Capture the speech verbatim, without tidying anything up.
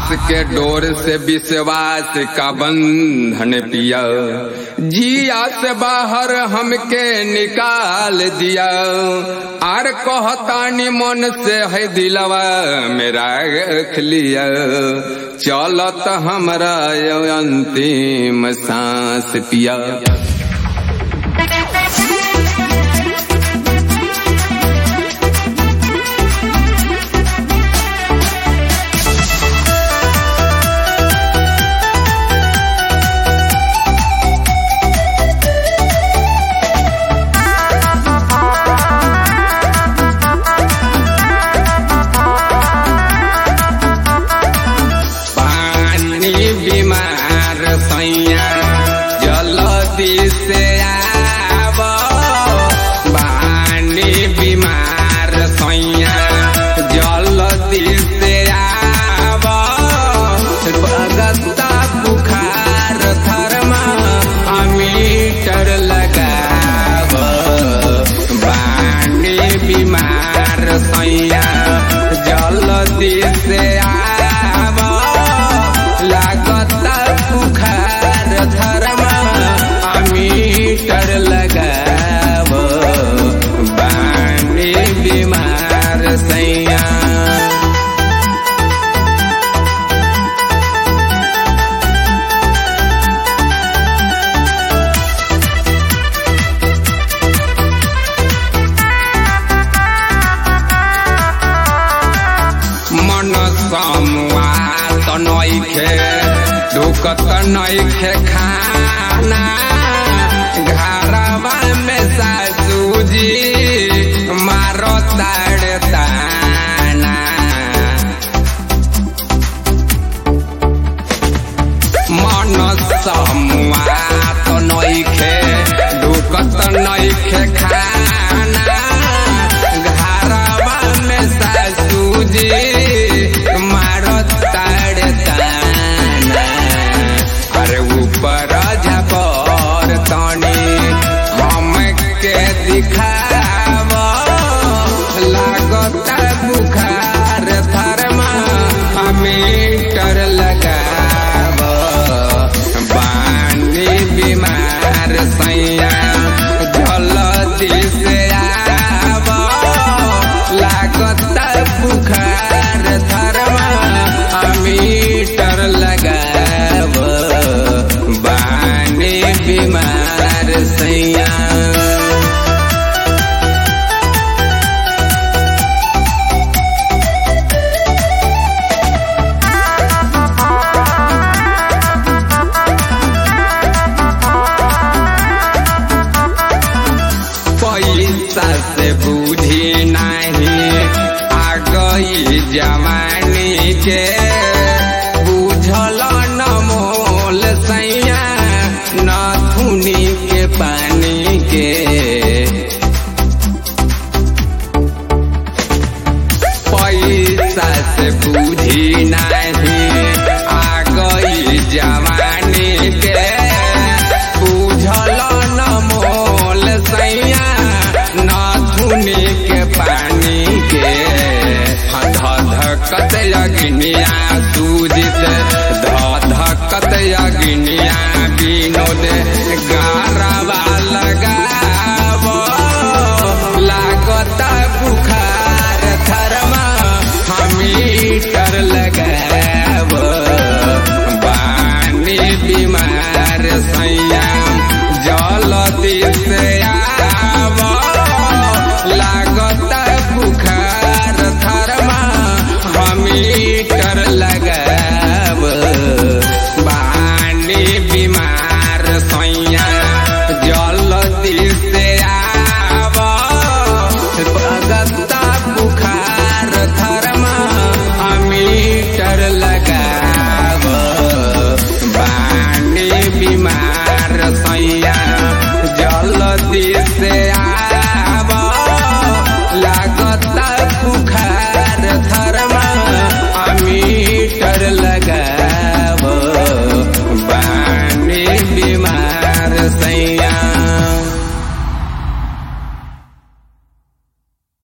आस के डोर से विश्वास का बंधन पिया, जिया से बाहर हमके निकाल दिया। आर कहतानी मन से है दिलवा मेरा रख लिया, चलत हमरा अंतिम सांस पिया। जल्दी से आव बानी बीमार सैया, जल्दी से आव बगता बुखार थर्मामीटर लगाव। बानी बीमार सैया जल्दी से आव लागता बुखार थर्मामीटर लगाव। बानी बीमार सैया मन समुआ तो नइखे ढुकत नइखे खाना, घरवा में सासुजी मारो ताड़ ताना। मन समुआ तो नइखे ढुकत नइखे खाना, घरवा में सासुजी मारो ताड़ ताना। अरे ऊपर झपर तनी हमके दिखाव, लागता बुखार थर्मामीटर लगाव। बानी बीमार सैया जल्दी से आव, लागता बुखार थर्मामीटर लगाव। बानी बीमार सैया पैसा से बूझी नहीं आ गई जवानी के, बुझल न मोल सैया नथुनी के पानी के। पैसा से बूझी नहीं आ गई जवानी के, बुझल न मोल सैया नथुनी के पानी के। धधकत अग्निया